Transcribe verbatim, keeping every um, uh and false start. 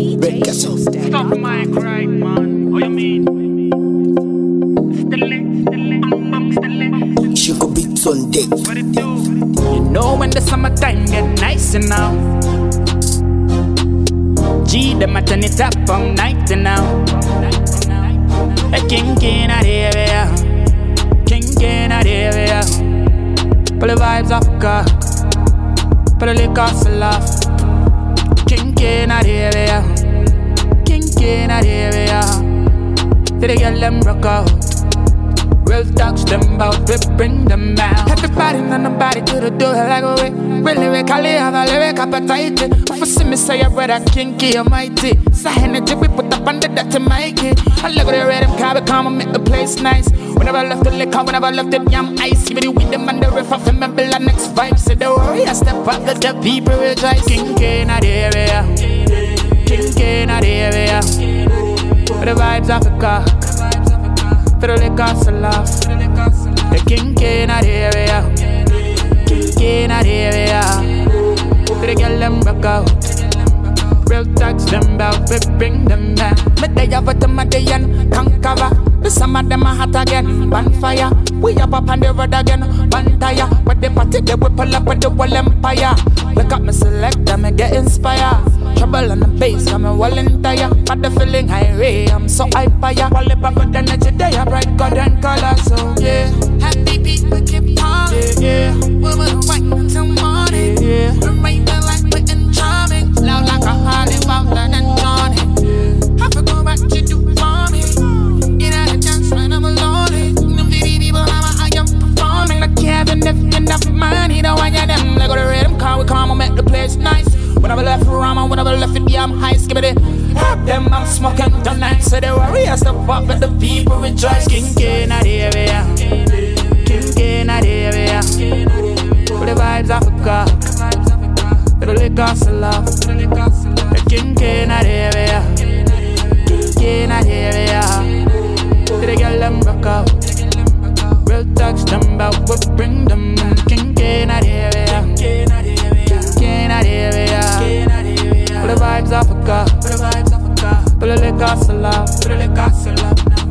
Break us off. Stop my cry, man. What you mean? Still it, still it, I'm still it. Sugar beats on deck. What it do? You know when the summertime get nice and now. G, them a turn it up all night and now. A king king a area, king king a area. Pull the vibes off a cock, put the liquor so laugh. King king a area, king king a area. Till the girl them rock out. We'll touch them bout, we bring them out. Everybody and nobody to the door like a way. We lyrically have a lyric appetite. If you see me say a brother kinky or mighty, it's a energy we put up under that to make it. I look at the rhythm car, we come and make the place nice. Whenever I left the liquor, whenever I left the yam ice. Give me the with them and the riff, I remember the next vibe. Say the warrior step up, let the people rejoice. Kinky in the area, kinky in the area. For the vibes of the cock, for the liquor so laugh. The kinky in the area, kinky in the area. For the girl them rock out. Real touch them bout, we bring them back. Me day have a my day and conqueror. The some of them are hot again, bonfire. We up up on the road again, bonfire. But the party they will pull up with the whole empire. Look up me selector, me get inspired. Trouble on the bass, I'm a well entire. But the feeling high, I'm so hyper. Wally pop with energy, they are bright golden color. So yeah, happy people keep calling. Yeah, yeah. We will wait until morning. Yeah, yeah. Remain the light, we're in charming. Loud like a Harley, Bowden and Johnny. Yeah, I forgot what you do for me. Get out of dance when I'm alone. No baby people, how I am performing. Like Kevin, if you enough money, don't want you them. Like the rhythm car, we come and make the place nice. Whenever left Rama, whenever left it, yeah, I'm high, skip it. Help them, I'm smoking tonight. So the warriors step up and the people rejoice. Kinky in the area, kinky in the area. For the vibes of a cock, for the liquor so laugh. The kinky in the area, kinky in the area. For the girl them rock out. We'll touch them bout, we bring them. Kinky in the area, kinky in the area. For the vibes of a cock, for the liquor so laugh.